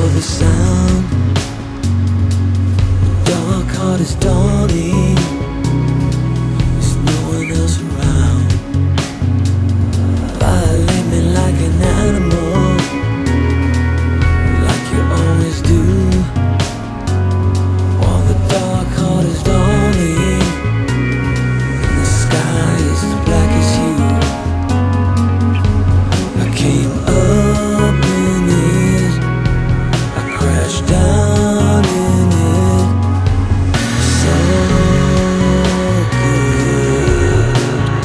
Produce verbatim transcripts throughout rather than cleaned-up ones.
for the sound. The dark heart is dawning. There's no one else around. Violate me like an animal, like you always do. While the dark heart is dawning, and the sky is as black as you. I came up in it, I crashed down in it. So good.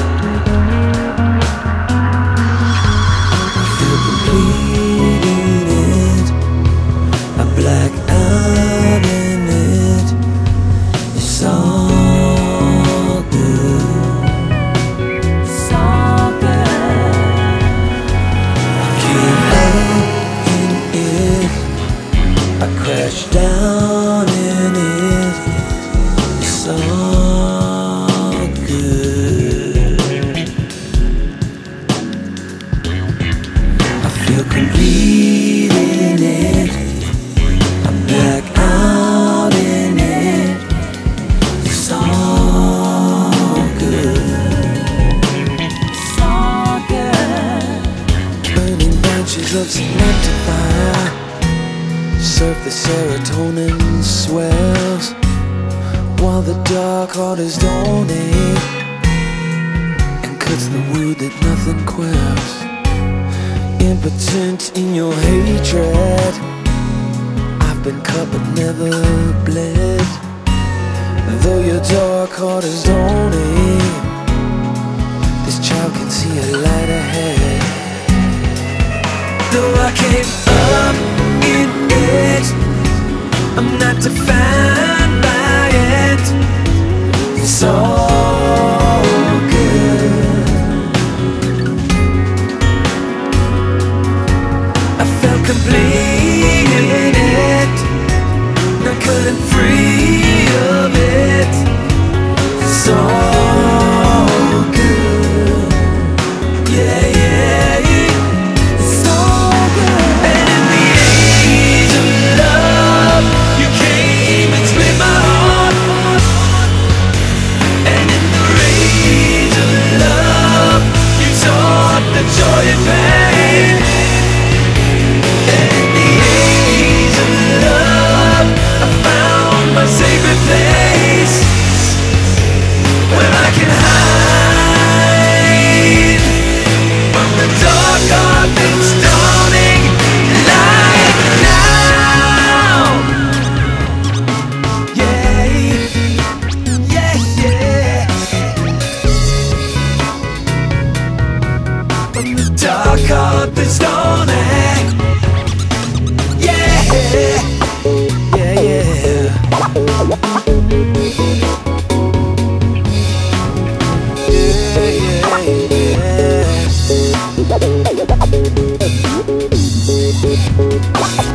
I feel complete in it, I black out in it. It's all good. It's all good. I came up in it, I crashed down in it. It's all good. I feel complete in it, I black out in it. It's all good. It's all good. Burning branches of selective fire, surf the serotonin swells, while the dark heart is dawning, and cuts the wood that nothing quells. Impotent in your hatred, I've been cut but never bled. Though your dark heart is dawning, this child can see a light ahead. Though I came up in it, I'm not defined by it. It's all good. I felt complete in it, I couldn't free of it. It's all good. Yeah, yeah, it's all good. And in the age of love, you came and split my heart. And in the rage of love, you taught the joy and pain. And in the age of love, I found my sacred place, where I can hide from the dark heart that's dawning like now. Yeah, yeah, yeah. From the dark heart that's dawning. Yeah, yeah, yeah. Yeah, yeah, yeah.